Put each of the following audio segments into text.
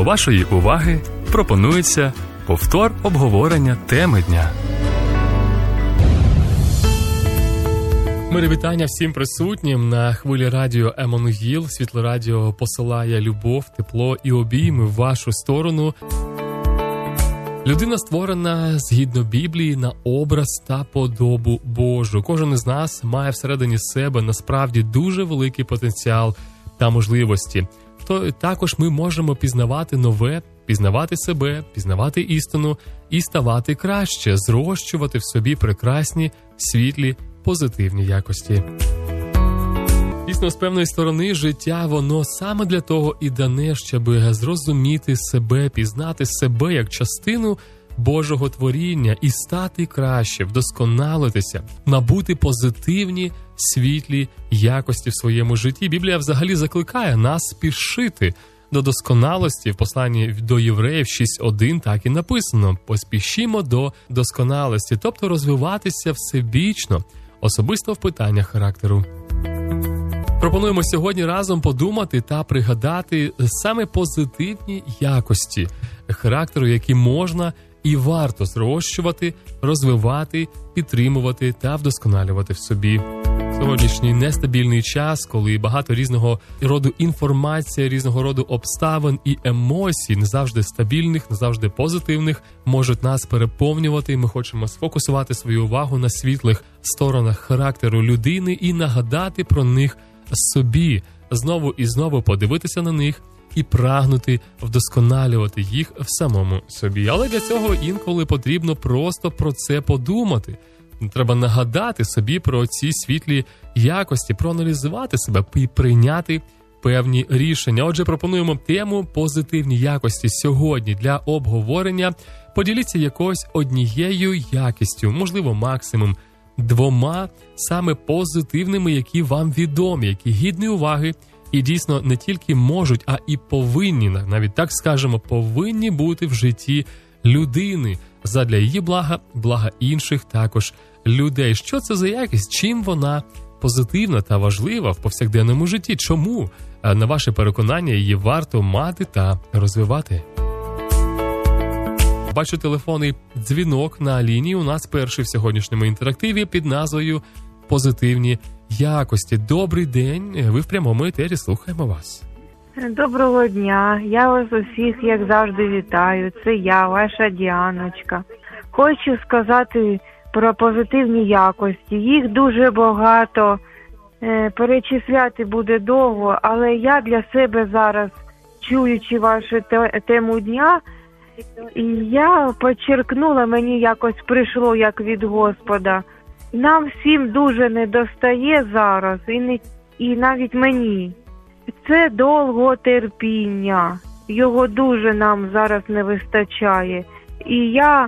До вашої уваги пропонується повтор обговорення теми дня. Мири вітання всім присутнім на хвилі радіо Еммануїл. Світло радіо посилає любов, тепло і обійми в вашу сторону. Людина створена згідно Біблії на образ та подобу Божу. Кожен із нас має всередині себе насправді дуже великий потенціал та можливості. Також ми можемо пізнавати нове, пізнавати себе, пізнавати істину і ставати краще, зрощувати в собі прекрасні, світлі, позитивні якості. Дійсно, з певної сторони, життя, воно саме для того і дане, щоб зрозуміти себе, пізнати себе як частину Божого творіння і стати краще, вдосконалитися, набути позитивні, світлі якості в своєму житті. Біблія взагалі закликає нас спішити до досконалості. В посланні до Євреїв 6.1 так і написано: «Поспішімо до досконалості», тобто розвиватися всебічно, особисто в питаннях характеру. Пропонуємо сьогодні разом подумати та пригадати саме позитивні якості характеру, які можна і варто зрощувати, розвивати, підтримувати та вдосконалювати в собі. Сьогоднішній нестабільний час, коли багато різного роду інформації, різного роду обставин і емоцій, не завжди стабільних, не завжди позитивних, можуть нас переповнювати. Ми хочемо сфокусувати свою увагу на світлих сторонах характеру людини і нагадати про них собі, знову і знову подивитися на них і прагнути вдосконалювати їх в самому собі. Але для цього інколи потрібно просто про це подумати. Треба нагадати собі про ці світлі якості, проаналізувати себе і прийняти певні рішення. Отже, пропонуємо тему «Позитивні якості» сьогодні для обговорення. Поділіться якоюсь однією якістю, можливо, максимум 2 саме позитивними, які вам відомі, які гідні уваги і дійсно не тільки можуть, а і повинні, навіть так скажемо, повинні бути в житті людини задля її блага, блага інших також людей. Що це за якість? Чим вона позитивна та важлива в повсякденному житті? Чому, на ваше переконання, її варто мати та розвивати? Бачу телефонний дзвінок на лінії. У нас перший в сьогоднішньому інтерактиві під назвою «Позитивні якості». Добрий день, ви в прямому етері, слухаємо вас. Доброго дня, я вас усіх, як завжди, вітаю. Це я, ваша Діаночка. Хочу сказати про позитивні якості. Їх дуже багато, перечисляти буде довго, але я для себе зараз, чуючи вашу тему дня, і я підчеркнула, мені якось прийшло як від Господа. Нам всім дуже недостає зараз, і навіть мені. Це довготерпіння. Його дуже нам зараз не вистачає. І я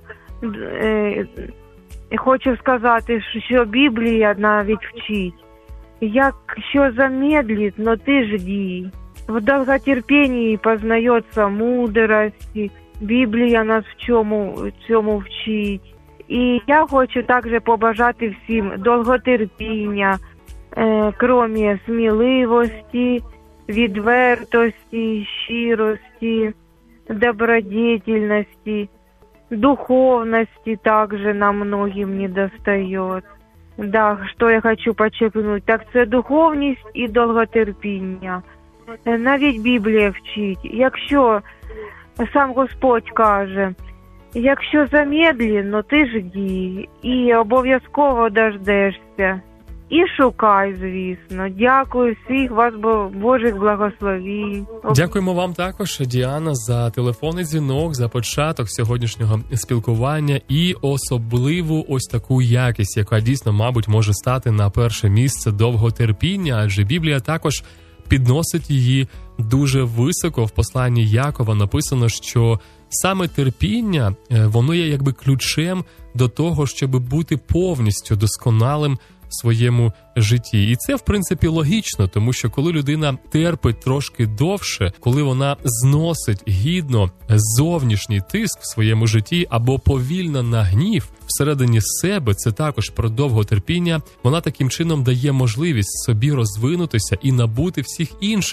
хочу сказати, що Біблія навіть вчить. Якщо замедлить, но ти жди. В довготерпінні познається мудрость. Біблія нас в цьому вчить. І я хочу також побажати всім довготерпіння, крім сміливості, відвертості, щирості, добродетельности, духовности также нам многим не достает. Да, что я хочу подчеркнуть, так це духовність і довготерпіння. Навіть Біблія вчить, якщо сам Господь каже, якщо замедлено, ти жди і обов'язково дождешся. І шукай, звісно. Дякую всіх вас, Божих благословінь. Дякуємо вам також, Діана, за телефонний дзвінок, за початок сьогоднішнього спілкування і особливу ось таку якість, яка дійсно, мабуть, може стати на перше місце довготерпіння, адже Біблія також підносить її дуже високо. В посланні Якова написано, що саме терпіння, воно є якби ключем до того, щоб бути повністю досконалим в своєму житті. І це, в принципі, логічно, тому що коли людина терпить трошки довше, коли вона зносить гідно зовнішній тиск в своєму житті або повільно на гнів всередині себе, це також про довготерпіння, вона таким чином дає можливість собі розвинутися і набути всіх інших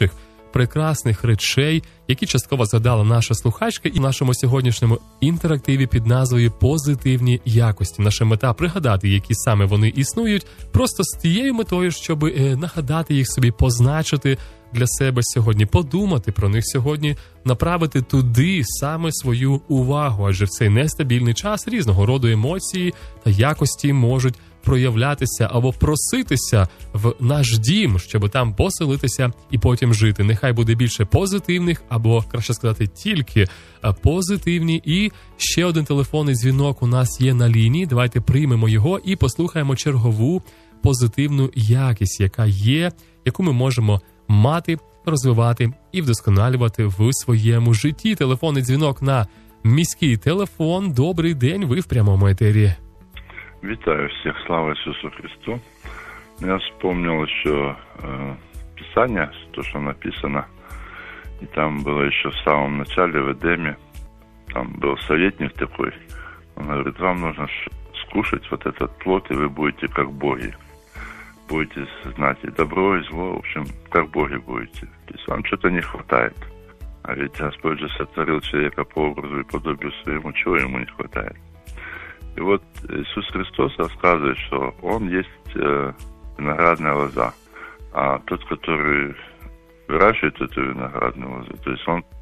прекрасних речей, які частково згадала наша слухачка і в нашому сьогоднішньому інтерактиві під назвою «Позитивні якості». Наша мета – пригадати, які саме вони існують, просто з тією метою, щоб нагадати їх собі, позначити для себе сьогодні, подумати про них сьогодні, направити туди саме свою увагу, адже в цей нестабільний час різного роду емоції та якості можуть проявлятися або проситися в наш дім, щоб там поселитися і потім жити. Нехай буде більше позитивних, або, краще сказати, тільки позитивні. І ще один телефонний дзвінок у нас є на лінії. Давайте приймемо його і послухаємо чергову позитивну якість, яка є, яку ми можемо мати, розвивати і вдосконалювати в своєму житті. Телефонний дзвінок на міський телефон. Добрий день, ви в прямому етері. Витаю всех, слава Иисусу Христу. Я вспомнил еще Писание, то, что написано. И там было еще в самом начале, в Эдеме, там был советник такой. Он говорит, вам нужно скушать вот этот плод, и вы будете как боги. Будете знать и добро, и зло, в общем, как боги будете. То есть вам что-то не хватает. А ведь Господь же сотворил человека по образу и подобию своему, чего ему не хватает. И вот Иисус Христос рассказывает, что Он есть виноградная лоза, а тот, который выращивает эту виноградную лозу, то есть Он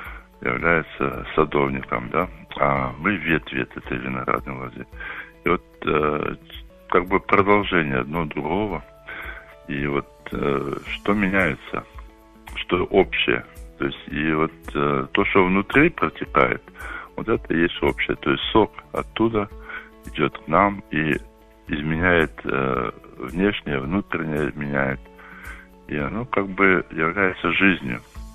является садовником, да, а мы ветви от этой виноградной лозы. И вот как бы продолжение одно другого, и вот что меняется, что общее, то есть и вот то, что внутри протекает, вот это и есть общее, то есть сок оттуда идет к нам и изменяет внешнее, внутреннее меняет. И оно как бы является жизнью.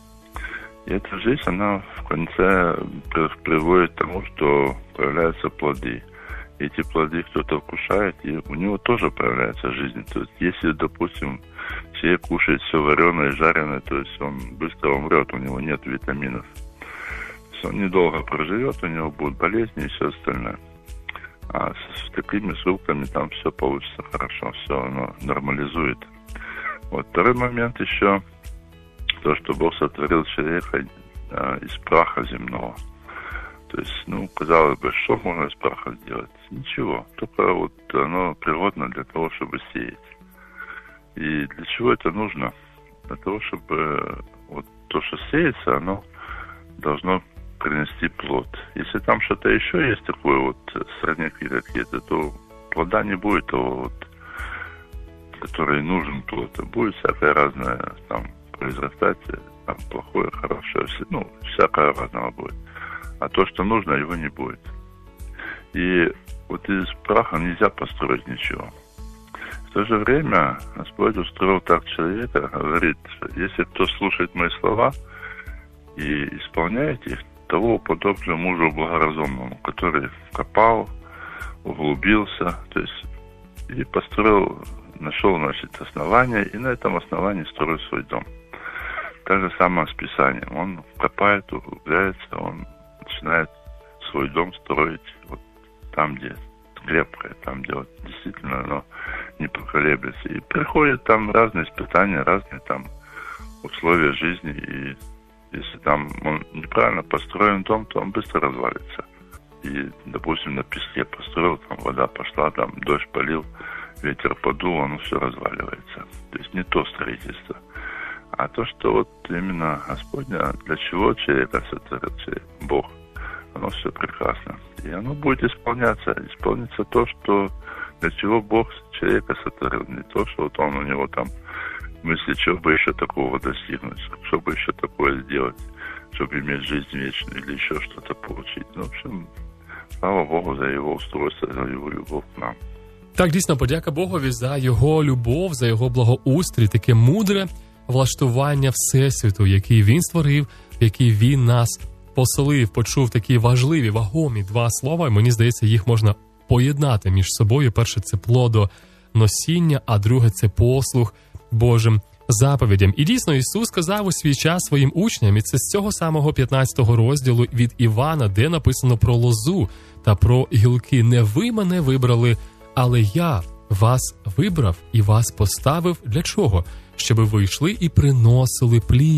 И эта жизнь, она в конце приводит к тому, что появляются плоды. И эти плоды кто-то вкушает, и у него тоже появляется жизнь. То есть если, допустим, человек кушает все вареное и жареное, то есть он быстро умрет, у него нет витаминов. То есть он недолго проживет, у него будут болезни и все остальное. А с такими ссылками там все получится хорошо, все оно нормализует. Вот второй момент еще, то, что Бог сотворил человека из праха земного. То есть, казалось бы, что можно из праха сделать? Ничего, только вот оно природно для того, чтобы сеять. И для чего это нужно? Для того, чтобы вот то, что сеется, оно должно принести плод. Если там что-то еще есть такое вот, сорняки какие-то, то плода не будет того вот, который нужен плод. Будет всякое разное там произрастать, там плохое, хорошее, всякое разного будет. А то, что нужно, его не будет. И вот из праха нельзя построить ничего. В то же время Господь устроил так человека, говорит, если кто слушает мои слова и исполняет их, того уподоблю мужу благоразумному, который копал, углубился, то есть и построил, нашел, основание, и на этом основании строит свой дом. Так же самое с Писанием. Он копает, углубляется, он начинает свой дом строить вот там, где крепкое, там, где вот действительно оно не поколеблется. И приходят там разные испытания, разные там условия жизни, и если там он неправильно построен дом, то он быстро развалится. И, допустим, на песке построил, там вода пошла, там дождь полил, ветер подул, оно все разваливается. То есть не то строительство. А то, что вот именно Господня, для чего человека сотворил Бог, оно все прекрасно. И оно будет исполняться. Исполнится то, что для чего Бог человека сотворил. Не то, что вот он у него там мысли, что бы еще такого достигнуть, что бы еще такое сделать, чтобы иметь жизнь вечную или еще что-то получить. В общем, слава Богу за его устройство, за его любовь к нам. Так, дійсно, подяка Богові за його любов, за його благоустрій, таке мудре влаштування Всесвіту, який він створив, в який він нас поселив, почув такі важливі, вагомі два слова, і мені здається, їх можна поєднати між собою. Перше – це плодоносіння, а друге – це послух Божим заповідям. І дійсно, Ісус сказав у свій час своїм учням, і це з цього самого 15-го розділу від Івана, де написано про лозу та про гілки. «Не ви мене вибрали, але я вас вибрав і вас поставив». Для чого? Щоби ви йшли і приносили плід,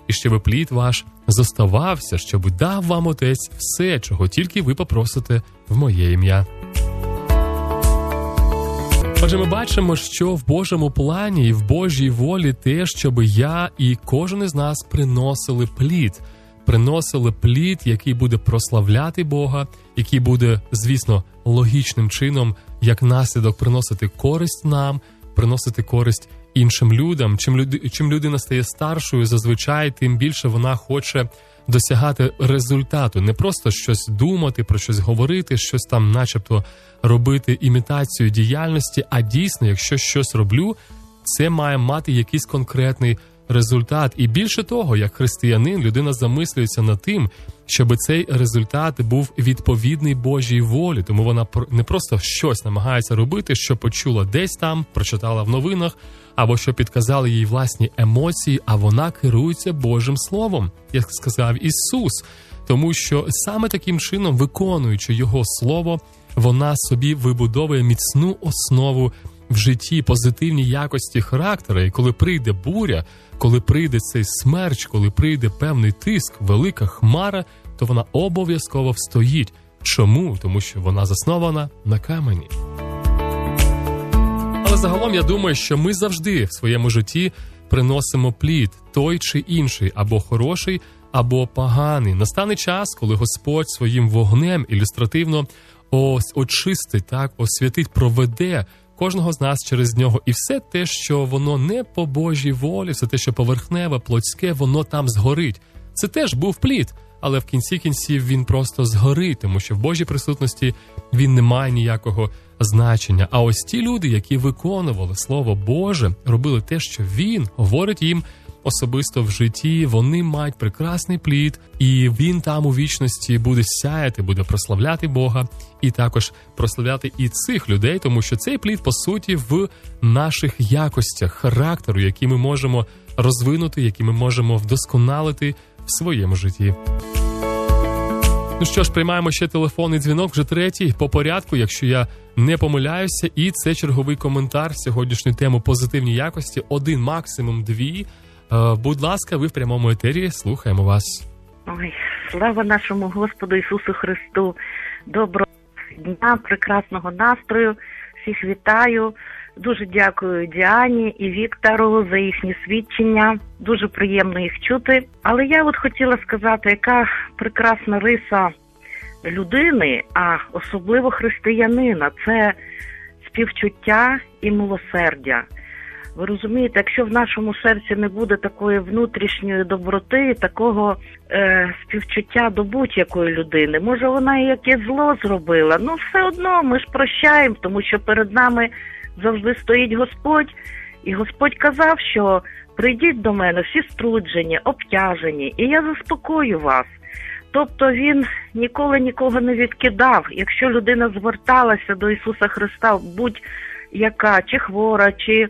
і щоб плід ваш зоставався, щоб дав вам Отець все, чого тільки ви попросите в моє ім'я. Отже, ми бачимо, що в Божому плані і в Божій волі те, щоб я і кожен із нас приносили плід, який буде прославляти Бога, який буде, звісно, логічним чином, як наслідок приносити користь нам, приносити користь іншим людям. Чим людина стає старшою, зазвичай, тим більше вона хоче досягати результату. Не просто щось думати, про щось говорити, щось там начебто робити імітацію діяльності, а дійсно, якщо щось роблю, це має мати якийсь конкретний результат. І більше того, як християнин, людина замислюється над тим, щоб цей результат був відповідний Божій волі. Тому вона не просто щось намагається робити, що почула десь там, прочитала в новинах, або що підказали їй власні емоції, а вона керується Божим Словом, як сказав Ісус. Тому що саме таким чином, виконуючи Його Слово, вона собі вибудовує міцну основу в житті, позитивні якості характера. І коли прийде буря, коли прийде цей смерч, коли прийде певний тиск, велика хмара, то вона обов'язково встоїть. Чому? Тому що вона заснована на камені. Але загалом я думаю, що ми завжди в своєму житті приносимо плід, той чи інший, або хороший, або поганий. Настане час, коли Господь своїм вогнем ілюстративно очистить, освятить, проведе кожного з нас через нього. І все те, що воно не по Божій волі, все те, що поверхневе, плотське, воно там згорить. Це теж був плід, але в кінці кінців він просто згорить, тому що в Божій присутності він не має ніякого значення. А ось ті люди, які виконували Слово Боже, робили те, що Він говорить їм особисто в житті, вони мають прекрасний плід, і він там у вічності буде сяяти, буде прославляти Бога, і також прославляти і цих людей, тому що цей плід, по суті, в наших якостях характеру, які ми можемо розвинути, які ми можемо вдосконалити в своєму житті. Ну що ж, приймаємо ще телефонний дзвінок, вже третій по порядку, якщо я не помиляюся, і це черговий коментар сьогоднішньої теми позитивні якості, 1, максимум 2. Будь ласка, ви в прямому етері, слухаємо вас. Ой, слава нашому Господу Ісусу Христу. Доброго дня, прекрасного настрою. Всіх вітаю. Дуже дякую Діані і Віктору за їхні свідчення. Дуже приємно їх чути. Але я хотіла сказати, яка прекрасна риса людини, а особливо християнина – це співчуття і милосердя. Ви розумієте, якщо в нашому серці не буде такої внутрішньої доброти, такого співчуття до будь-якої людини, може вона і яке зло зробила, все одно ми ж прощаємо, тому що перед нами завжди стоїть Господь. І Господь казав, що прийдіть до мене всі струджені, обтяжені, і я заспокою вас. Тобто Він ніколи нікого не відкидав. Якщо людина зверталася до Ісуса Христа, будь-яка, чи хвора, чи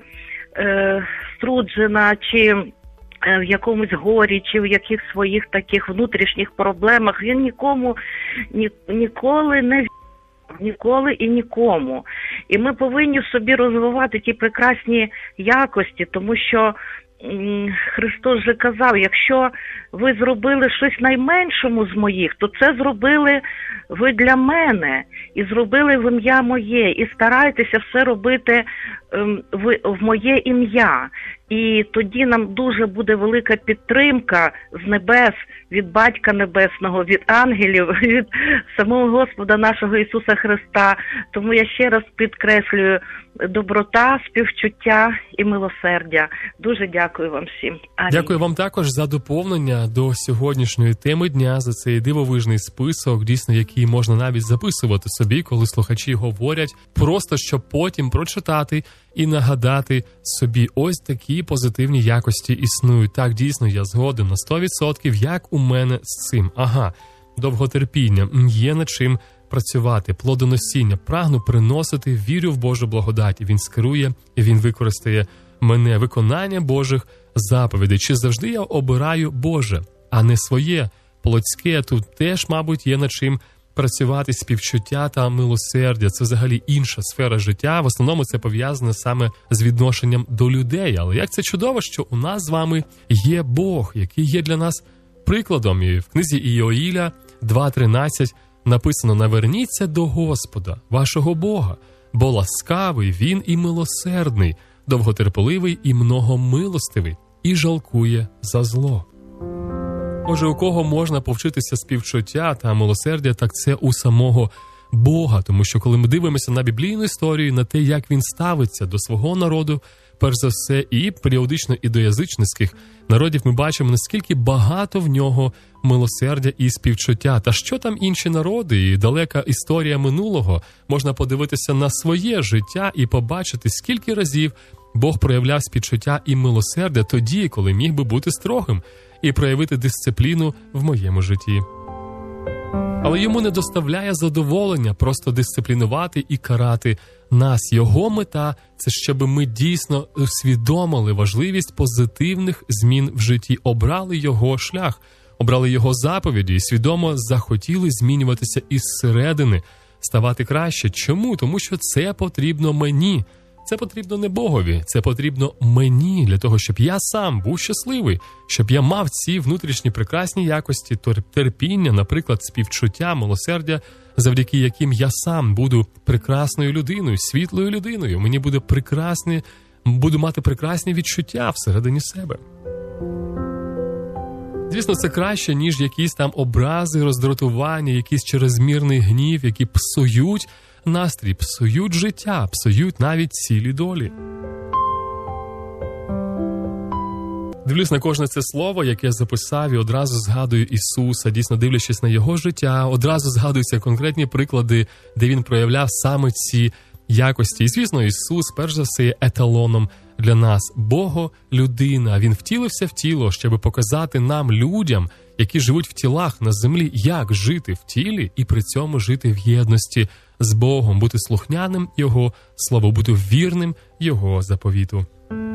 струджена, чи в якомусь горі, чи в якихось своїх таких внутрішніх проблемах, він нікому ніколи не ніколи і нікому. І ми повинні в собі розвивати ті прекрасні якості, тому що Христос же казав, якщо ви зробили щось найменшому з моїх, то це зробили ви для мене і зробили в ім'я моє, і старайтеся все робити в моє ім'я. І тоді нам дуже буде велика підтримка з небес, від Батька Небесного, від ангелів, від самого Господа нашого Ісуса Христа. Тому я ще раз підкреслюю доброта, співчуття і милосердя. Дуже дякую вам всім. Амінь. Дякую вам також за доповнення до сьогоднішньої теми дня, за цей дивовижний список, дійсно, який можна навіть записувати собі, коли слухачі говорять, просто щоб потім прочитати і нагадати собі, ось такі позитивні якості існують. Так, дійсно, я згоден на 100%, як у мене з цим. Довготерпіння, є над чим працювати, плодоносіння, прагну приносити, вірю в Божу благодать. Він скерує, і Він використає мене, виконання Божих заповідей. Чи завжди я обираю Боже, а не своє плотське? Тут теж, мабуть, є над чим працювати співчуття та милосердя. Це взагалі інша сфера життя. В основному це пов'язане саме з відношенням до людей. Але як це чудово, що у нас з вами є Бог, який є для нас прикладом. І в книзі Іоїля 2.13 написано: «Наверніться до Господа, вашого Бога, бо ласкавий Він і милосердний, довготерпеливий і многомилостивий, і жалкує за зло». Отже, у кого можна повчитися співчуття та милосердя, так це у самого Бога. Тому що коли ми дивимося на біблійну історію, на те, як він ставиться до свого народу, перш за все, і періодично і до язичницьких народів, ми бачимо, наскільки багато в нього милосердя і співчуття. Та що там інші народи і далека історія минулого, можна подивитися на своє життя і побачити, скільки разів Бог проявляв співчуття і милосердя тоді, коли міг би бути строгим і проявити дисципліну в моєму житті. Але йому не доставляє задоволення просто дисциплінувати і карати нас. Його мета – це щоб ми дійсно усвідомили важливість позитивних змін в житті, обрали його шлях, обрали його заповіді і свідомо захотіли змінюватися із середини, ставати краще. Чому? Тому що це потрібно мені. Це потрібно не Богові, це потрібно мені, для того, щоб я сам був щасливий, щоб я мав ці внутрішні прекрасні якості, терпіння, наприклад, співчуття, милосердя, завдяки яким я сам буду прекрасною людиною, світлою людиною. Мені буду мати прекрасні відчуття всередині себе. Звісно, це краще, ніж якісь там образи, роздратування, якийсь чрезмірний гнів, які псують настрій, псують життя, псують навіть цілі долі. Дивлюсь на кожне це слово, яке я записав, і одразу згадую Ісуса, дійсно дивлячись на Його життя, одразу згадуються конкретні приклади, де Він проявляв саме ці якості. І, звісно, Ісус, перш за все, є еталоном для нас. Бого-людина. Він втілився в тіло, щоб показати нам, людям, які живуть в тілах на землі, як жити в тілі і при цьому жити в єдності з Богом, бути слухняним Його слову, бути вірним Його заповіту.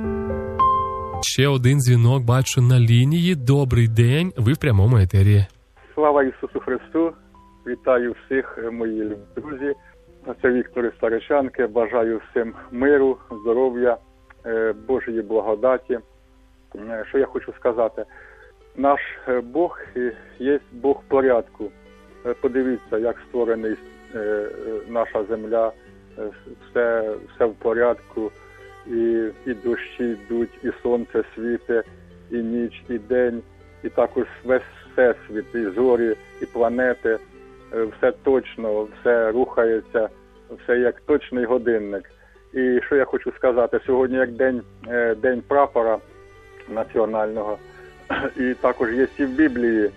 Ще один дзвінок бачу на лінії. Добрий день, ви в прямому етері. Слава Ісусу Христу! Вітаю всіх, мої друзі. Це Віктор із Старичанки. Бажаю всім миру, здоров'я, Божої благодаті. Що я хочу сказати? Наш Бог є Бог порядку. Подивіться, як створений наша земля, все в порядку, і дощі йдуть, і сонце світить, і ніч, і день, і також весь всесвіт, і зорі, і планети, все точно, все рухається, все як точний годинник. І що я хочу сказати, сьогодні як день прапора національного, і також є і в Біблії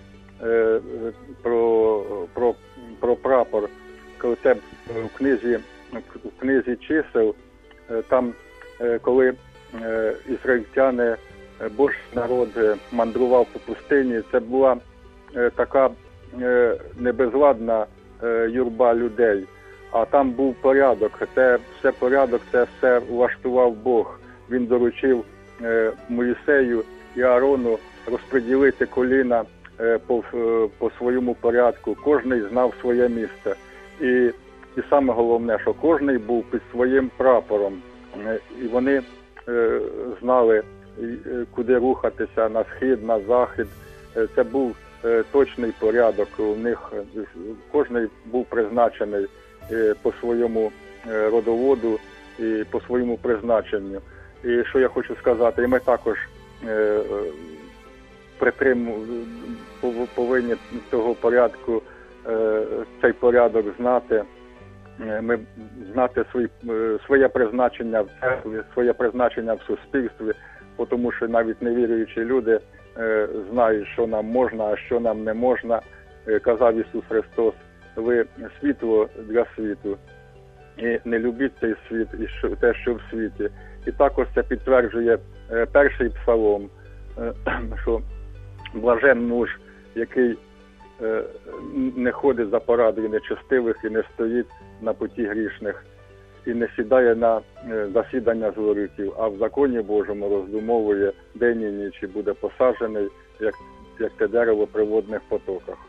про прапор, коли це в книзі чисел, там, коли ізраїльтяни, Божий народ мандрував по пустині, це була така небезладна юрба людей, а там був порядок, це все влаштував Бог. Він доручив Моїсею і Аарону розподілити коліна по своєму порядку. Кожний знав своє місце. І саме головне, що кожний був під своїм прапором. І вони знали, куди рухатися, на схід, на захід. Це був точний порядок. У них кожний був призначений по своєму родоводу і по своєму призначенню. І що я хочу сказати, і ми також повинні цього порядку, цей порядок знати. Ми знати своє призначення в церкві, своє призначення в суспільстві, тому що навіть невіруючі люди знають, що нам можна, а що нам не можна. Казав Ісус Христос: ви світло для світу, і не любіть цей світ і те, що в світі. І також це підтверджує перший псалом, що блажен муж, який не ходить за порадою нечестивих і не стоїть на путі грішних, і не сідає на засідання злориків, а в законі Божому роздумовує день і ніч, і буде посаджений, як те дерево при водних потоках.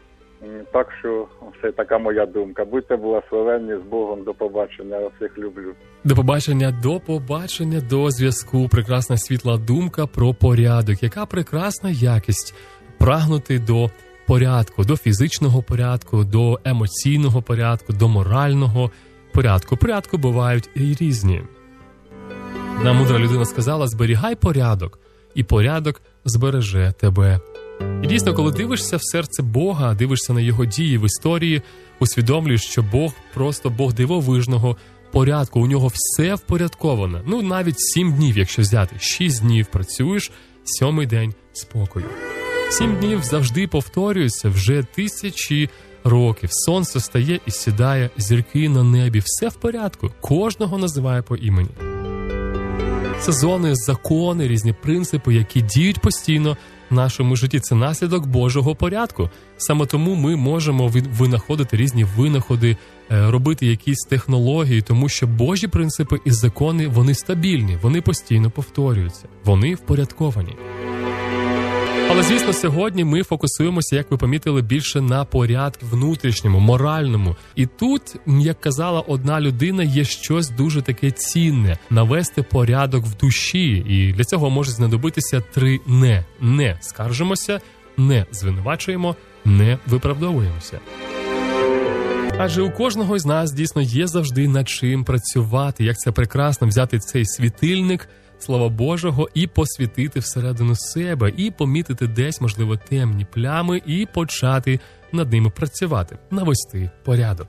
Так що це така моя думка. Будьте благословенні, з Богом, до побачення, я всіх люблю. До побачення, до зв'язку. Прекрасна світла думка про порядок. Яка прекрасна якість прагнути до порядку, до фізичного порядку, до емоційного порядку, до морального порядку. Порядку бувають і різні. Нам мудра людина сказала: зберігай порядок, і порядок збереже тебе. І дійсно, коли дивишся в серце Бога, дивишся на його дії в історії, усвідомлюєш, що Бог просто Бог дивовижного порядку, у нього все впорядковано. Ну, навіть 7 днів, якщо взяти, 6 днів працюєш, 7-й день спокою. 7 днів завжди повторюються вже 1000 років. Сонце стає і сідає, зірки на небі, все в порядку, кожного називає по імені. Сезони, закони, різні принципи, які діють постійно в нашому житті. Це наслідок Божого порядку. Саме тому ми можемо винаходити різні винаходи, робити якісь технології, тому що Божі принципи і закони, вони стабільні, вони постійно повторюються, вони впорядковані. Але, звісно, сьогодні ми фокусуємося, як ви помітили, більше на порядку внутрішньому, моральному. І тут, як казала одна людина, є щось дуже таке цінне – навести порядок в душі. І для цього може знадобитися 3 «не». Не скаржимося, не звинувачуємо, не виправдовуємося. Адже у кожного із нас, дійсно, є завжди над чим працювати. Як це прекрасно взяти цей світильник Слова Божого і посвітити всередину себе, і помітити десь, можливо, темні плями, і почати над ними працювати, навести порядок.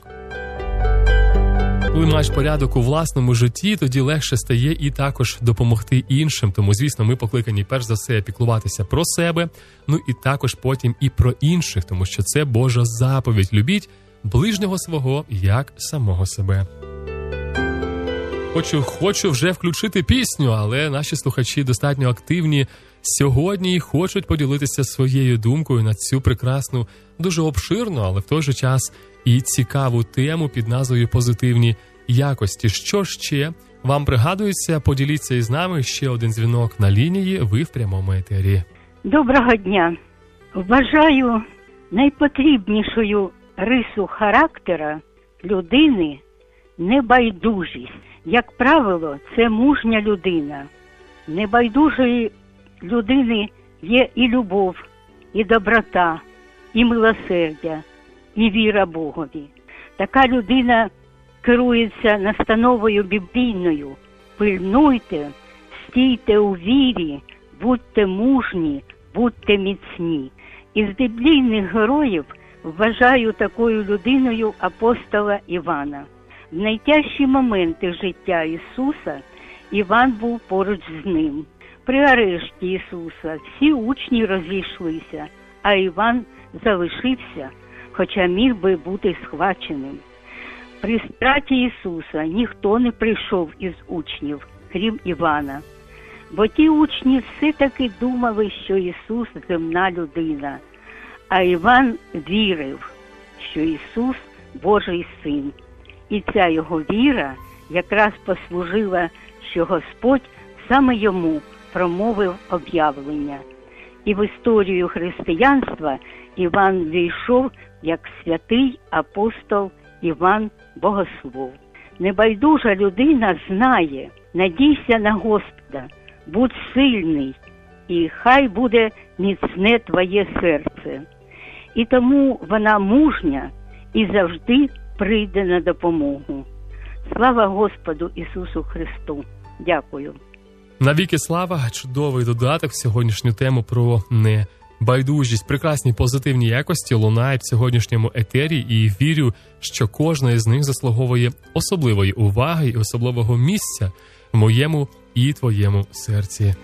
Коли маєш порядок у власному житті, тоді легше стає і також допомогти іншим. Тому, звісно, ми покликані перш за все піклуватися про себе, ну і також потім і про інших, тому що це Божа заповідь. Любіть ближнього свого, як самого себе. Хочу вже включити пісню, але наші слухачі достатньо активні сьогодні і хочуть поділитися своєю думкою на цю прекрасну, дуже обширну, але в той же час і цікаву тему під назвою «Позитивні якості». Що ще вам пригадується? Поділіться із нами. Ще один дзвінок на лінії. Ви в прямому етері. Доброго дня. Вважаю найпотрібнішою рису характера людини небайдужість. Як правило, це мужня людина. Небайдужої людини є і любов, і доброта, і милосердя, і віра Богові. Така людина керується настановою біблійною: пильнуйте, стійте у вірі, будьте мужні, будьте міцні. Із біблійних героїв вважаю такою людиною апостола Івана. В найтяжчі моменти життя Ісуса Іван був поруч з ним. При арешті Ісуса всі учні розійшлися, а Іван залишився, хоча міг би бути схваченим. При страті Ісуса ніхто не прийшов із учнів, крім Івана. Бо ті учні все-таки думали, що Ісус – земна людина, а Іван вірив, що Ісус – Божий Син. І ця його віра якраз послужила, що Господь саме йому промовив об'явлення. І в історію християнства Іван війшов як святий апостол Іван Богослов. Небайдужа людина знає: надійся на Господа, будь сильний, і хай буде міцне твоє серце. І тому вона мужня і завжди прийде на допомогу. Слава Господу Ісусу Христу! Дякую. Навіки слава, чудовий додаток в сьогоднішню тему про небайдужість. Прекрасні позитивні якості лунають в сьогоднішньому етері, і вірю, що кожна із них заслуговує особливої уваги і особливого місця в моєму і твоєму серці.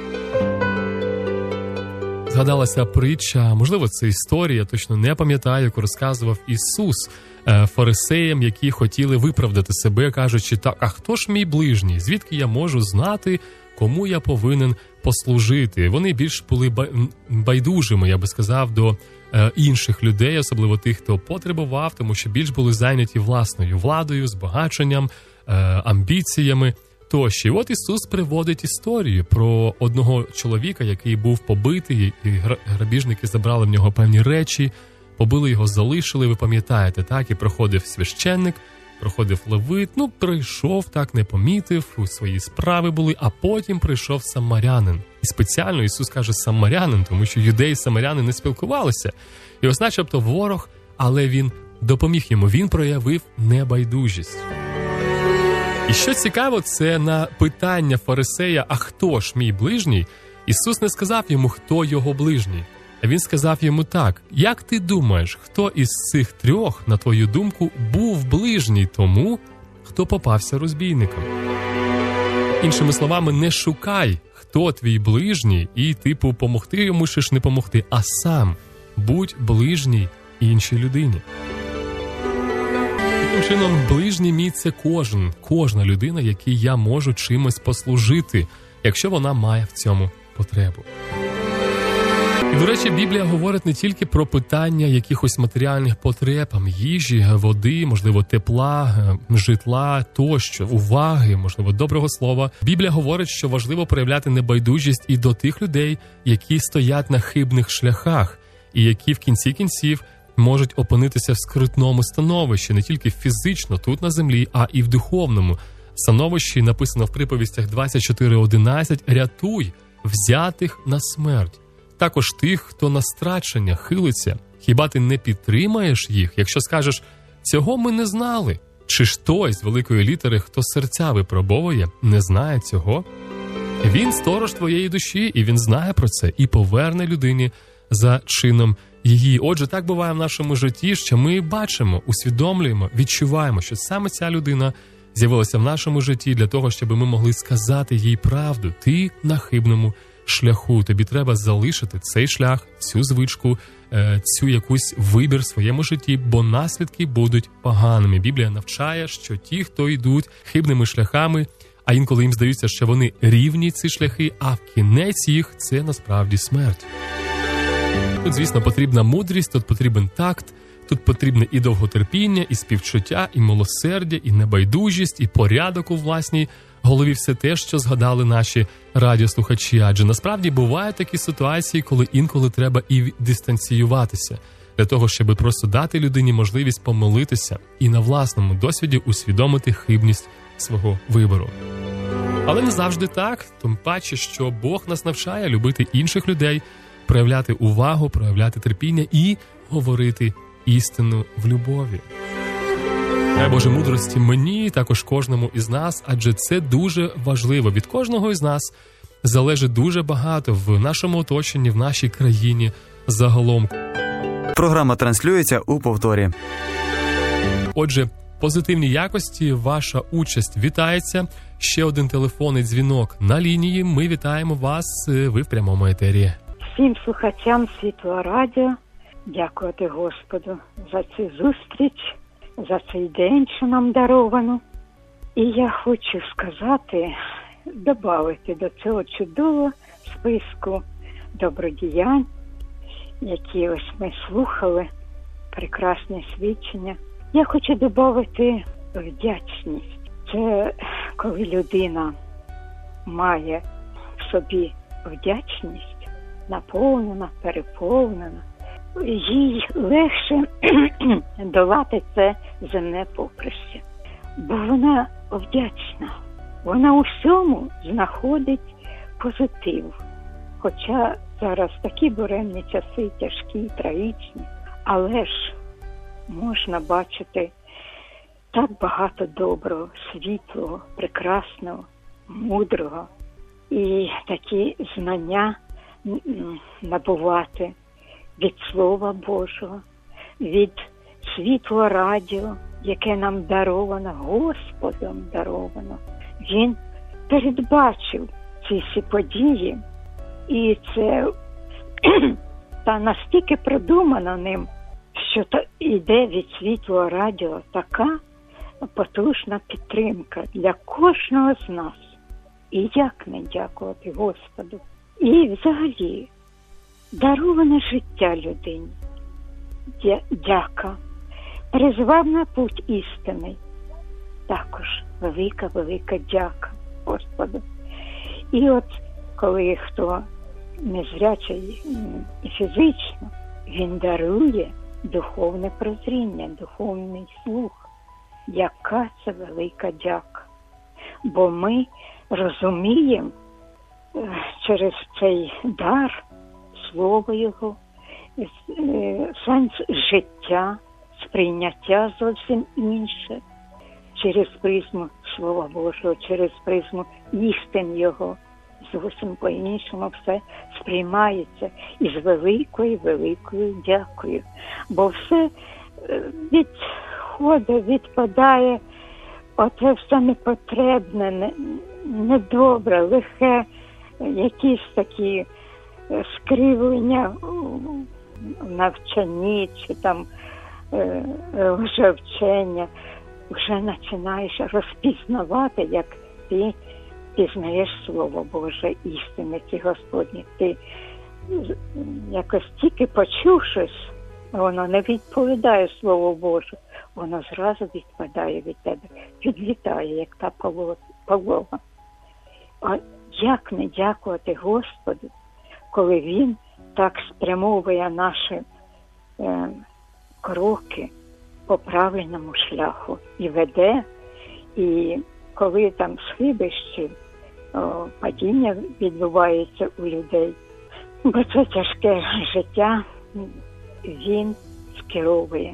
Згадалася притча, можливо, це історія, точно не пам'ятаю, яку розказував Ісус фарисеям, які хотіли виправдати себе, кажучи: так, а хто ж мій ближній? Звідки я можу знати, кому я повинен послужити? Вони більш були байдужими, я би сказав, до інших людей, особливо тих, хто потребував, тому що більш були зайняті власною владою, збагаченням, амбіціями тощо. І от Ісус приводить історію про одного чоловіка, який був побитий, і грабіжники забрали в нього певні речі, побили його, залишили, ви пам'ятаєте, так? І проходив священник, проходив левит, прийшов, так, не помітив, у свої справи були, а потім прийшов самарянин. І спеціально Ісус каже самарянин, тому що юдеї і самаряни не спілкувалися. І ось начебто ворог, але він допоміг йому, він проявив небайдужість. І що цікаво, це на питання фарисея, а хто ж мій ближній, Ісус не сказав йому, хто його ближній. А він сказав йому так: як ти думаєш, хто із цих трьох, на твою думку, був ближній тому, хто попався розбійником? Іншими словами, не шукай, хто твій ближній, і помогти йому чи ж не помогти, а сам будь ближній іншій людині. Таким чином, ближній мій – це кожна людина, якій я можу чимось послужити, якщо вона має в цьому потребу. І, до речі, Біблія говорить не тільки про питання якихось матеріальних потреб, їжі, води, можливо, тепла, житла, тощо, уваги, можливо, доброго слова. Біблія говорить, що важливо проявляти небайдужість і до тих людей, які стоять на хибних шляхах, і які в кінці кінців можуть опинитися в скрутному становищі, не тільки фізично тут на землі, а і в духовному становищі. Написано в приповістях 24:11: «Рятуй взятих на смерть». Також тих, хто на страчення хилиться. Хіба ти не підтримаєш їх, якщо скажеш: «Цього ми не знали»? Чи ж той з великої літери, хто серця випробовує, не знає цього? Він сторож твоєї душі, і він знає про це, і поверне людині за чином її. Отже, так буває в нашому житті, що ми бачимо, усвідомлюємо, відчуваємо, що саме ця людина з'явилася в нашому житті для того, щоб ми могли сказати їй правду. Ти на хибному шляху, тобі треба залишити цей шлях, цю звичку, цю якусь вибір в своєму житті, бо наслідки будуть поганими. Біблія навчає, що ті, хто йдуть хибними шляхами, а інколи їм здається, що вони рівні ці шляхи, а в кінець їх – це насправді смерть. Тут, звісно, потрібна мудрість, тут потрібен такт, тут потрібне і довготерпіння, і співчуття, і милосердя, і небайдужість, і порядок у власній голові, все те, що згадали наші радіослухачі. Адже насправді бувають такі ситуації, коли інколи треба і дистанціюватися, для того, щоб просто дати людині можливість помилитися і на власному досвіді усвідомити хибність свого вибору. Але не завжди так, тим паче, що Бог нас навчає любити інших людей, проявляти увагу, проявляти терпіння і говорити істину в любові. Дай Боже мудрості мені, також кожному із нас, адже це дуже важливо. Від кожного із нас залежить дуже багато в нашому оточенні, в нашій країні загалом. Програма транслюється у повторі. Отже, позитивні якості, ваша участь вітається. Ще один телефонний дзвінок на лінії. Ми вітаємо вас, ви в прямому етері. Всім слухачам Світлого радіо дякувати Господу за цю зустріч, за цей день, що нам даровано. І я хочу сказати, додати до цього чудового списку добродіянь, які ось ми слухали, прекрасне свідчення. Я хочу додати вдячність. Це коли людина має в собі вдячність, наповнена, переповнена, їй легше долати це земне поприще. Бо вона вдячна. Вона у всьому знаходить позитив. Хоча зараз такі буремні часи, тяжкі, трагічні, але ж можна бачити так багато доброго, світлого, прекрасного, мудрого. І такі знання набувати від Слова Божого, від Світлого радіо, яке нам даровано, Господом даровано. Він передбачив ці всі події, і це та настільки продумано ним, що йде від Світлого радіо така потужна підтримка для кожного з нас. І як не дякувати Господу? І взагалі дароване життя людині. Дяка. Призвав на путь істини. Також велика дяка Господу. І от коли хто незрячий і фізично, він дарує духовне прозріння, духовний слух. Яка це велика дяка. Бо ми розуміємо через цей дар, слово Його, сенс життя, сприйняття зовсім інше. Через призму Слова Божого, через призму істин Його. Зовсім по-іншому все сприймається із великою дякою. Бо все відпадає, оце все непотребне, недобре, лихе, якісь такі скривлення в навчанні чи там лжевчення. Вже починаєш розпізнавати, як ти пізнаєш Слово Боже, істини ці Господні. Ти якось тільки почув щось, воно не відповідає Слову Боже, воно зразу відпадає від тебе, відлітає, як та полога. А як не дякувати Господу, коли Він так спрямовує наші кроки по правильному шляху і веде, і коли там схибищі, падіння відбувається у людей, бо це тяжке життя, Він скеровує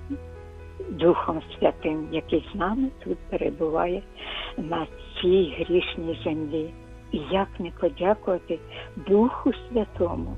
Духом Святим, який з нами тут перебуває на цій грішній землі. І як не подякувати Духу Святому,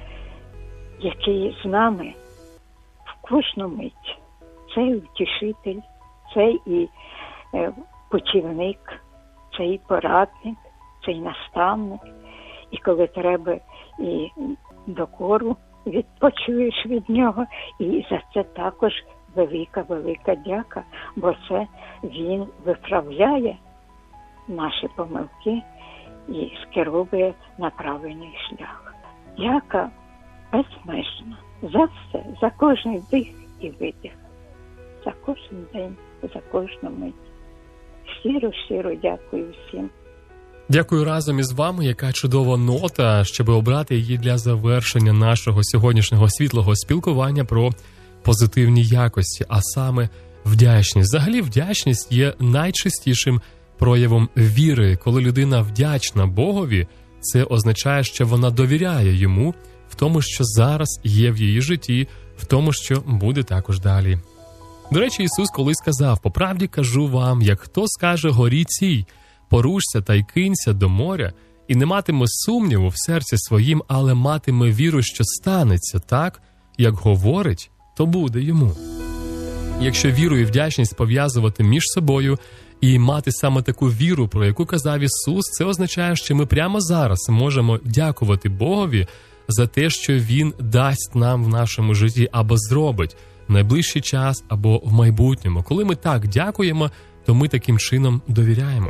який з нами в кожну мить. Цей утішитель, цей і путівник, цей порадник, цей наставник. І коли треба, і докору відпочуєш від нього. І за це також велика дяка, бо це Він виправляє наші помилки і скеровує на правильний шлях. Дяка безмежна за все, за кожен дих і видих, за кожен день, за кожну мить. Щиро дякую всім. Дякую разом із вами. Яка чудова нота, щоб обрати її для завершення нашого сьогоднішнього світлого спілкування про позитивні якості, а саме вдячність. Взагалі вдячність є найчистішим проявом віри. Коли людина вдячна Богові, це означає, що вона довіряє Йому в тому, що зараз є в її житті, в тому, що буде також далі. До речі, Ісус колись сказав: «По правді кажу вам, як хто скаже горі цій, порушся та й кинься до моря, і не матиме сумніву в серці своїм, але матиме віру, що станеться так, як говорить, то буде йому». Якщо віру і вдячність пов'язувати між собою і мати саме таку віру, про яку казав Ісус, це означає, що ми прямо зараз можемо дякувати Богові за те, що Він дасть нам в нашому житті або зробить в найближчий час або в майбутньому. Коли ми так дякуємо, то ми таким чином довіряємо.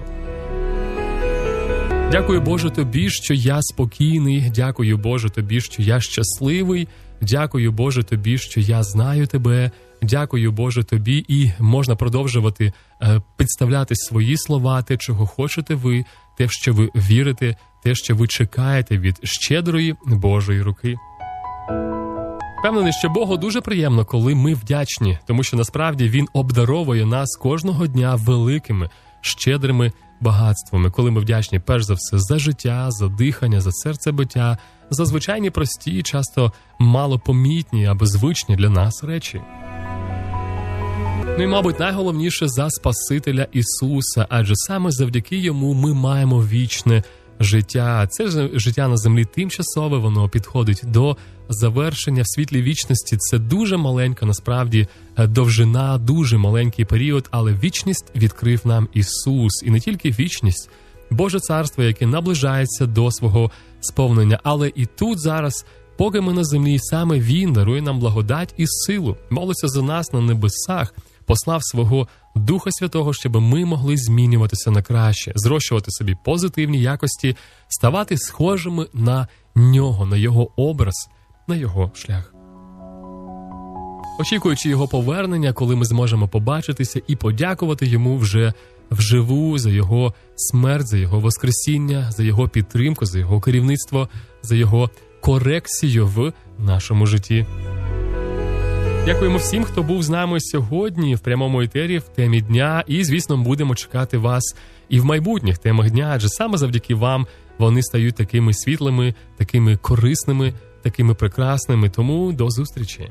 Дякую, Боже, Тобі, що я спокійний. Дякую, Боже, Тобі, що я щасливий. Дякую, Боже, Тобі, що я знаю Тебе. Дякую, Боже, Тобі. І можна продовжувати підставляти свої слова, те, чого хочете ви, те, що ви вірите, те, що ви чекаєте від щедрої Божої руки. Впевнений, що Богу дуже приємно, коли ми вдячні, тому що насправді Він обдаровує нас кожного дня великими, щедрими багатствами, коли ми вдячні перш за все за життя, за дихання, за серцебиття, за звичайні прості, часто малопомітні або звичні для нас речі. Ну і, мабуть, найголовніше за Спасителя Ісуса, адже саме завдяки Йому ми маємо вічне життя. Це ж життя на землі тимчасове, воно підходить до завершення. В світлі вічності це дуже маленька, насправді, довжина, дуже маленький період, але вічність відкрив нам Ісус. І не тільки вічність, Боже Царство, яке наближається до свого сповнення, але і тут зараз, поки ми на землі, саме Він дарує нам благодать і силу, молиться за нас на небесах, послав свого Духа Святого, щоб ми могли змінюватися на краще, зрощувати собі позитивні якості, ставати схожими на Нього, на Його образ, на Його шлях. Очікуючи Його повернення, коли ми зможемо побачитися і подякувати Йому вже вживу за Його смерть, за Його воскресіння, за Його підтримку, за Його керівництво, за Його корекцію в нашому житті. Дякуємо всім, хто був з нами сьогодні в прямому етері, в темі дня. І, звісно, будемо чекати вас і в майбутніх темах дня, адже саме завдяки вам вони стають такими світлими, такими корисними, такими прекрасними. Тому до зустрічі.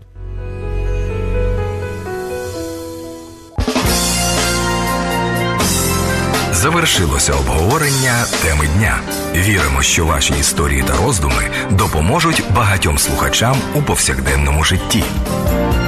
Завершилося обговорення теми дня. Віримо, що ваші історії та роздуми допоможуть багатьом слухачам у повсякденному житті.